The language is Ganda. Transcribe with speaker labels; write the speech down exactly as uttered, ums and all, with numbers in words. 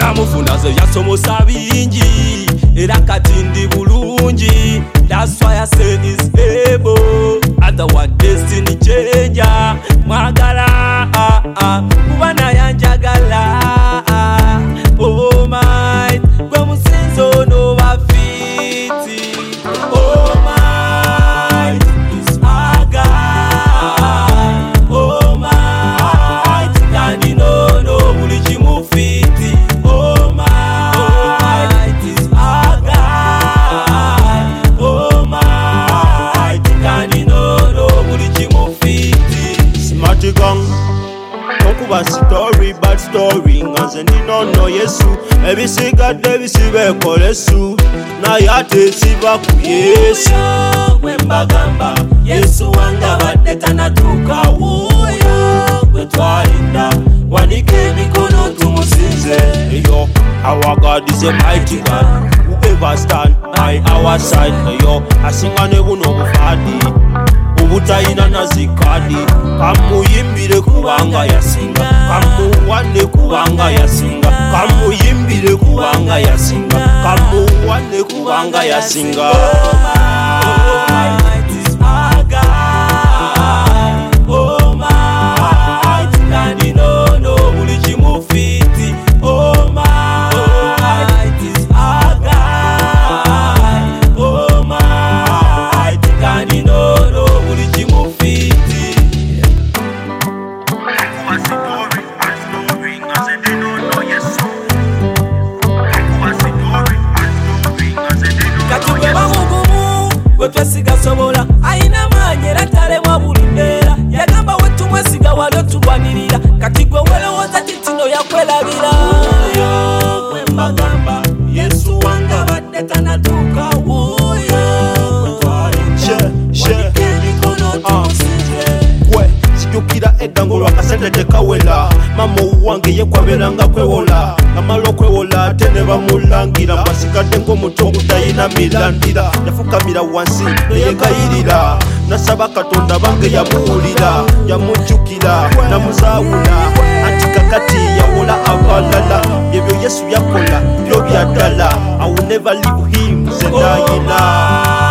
Speaker 1: namufuna ze yasomosa bingi era kati ndi bulungi. That's why I say is able. Otherwise destiny changer. Mwagala ah, ah, kuba nayanjagala ah, oh my gwe musinzo no bafiti. Oh my is aga. Oh my kandi no no buli kimufiti. Oh my is aga. Oh my kandi no no buli kimufiti.
Speaker 2: Smart gang okuba story bad story nganze ninono Yesu ebisigadde bisibekolesu naye ate siba ku Yesu.
Speaker 1: Gwe mbagamba Yesu wanga badde tanatuuka wuuyo gwe twalinda wanike emikono tumusinze.
Speaker 2: Yo, our God is a mighty God. Whoever stand by our side, yo, asinga ne buno bufadi ubutayina na zikadi. Kamuyimbire kubanga yasinga, kamuwane kubanga yasinga, kamuyimbire kubanga yasinga, kamuwane kubanga yasinga.
Speaker 1: Oh my is aga. Oh my kandi no no buli kimufiti. Oh my is aga. Oh my kandi no no buli kimufiti. Kati gwe bamugumu gwe twesigasobola ayina maanyi era talemwa buli mbeera. Yagamba we tumwesiga wali otulwanirira kati gwe welowooza titino yakwelabira. Wuuyo gwe mbagamba Yesu wanga badde tanatuuka wuuyo gwe twalinda wanike emikono tumusinze.
Speaker 2: Gwe sijukira edda ng'olwa akasente tekawela mama owange ye kwaberanga kwewola ngamala okwewola ate ne bamulangira bwasigadde ng'omuto ogutayina mirandira. Yafukamira wansi neyegayirira nasaba Katonda bange yamuwulira yamujjukira namuzaawula anti kakati yawola abalala. Ebyo Yesu yakola byo bya ddala. I will never leave him nze nayina.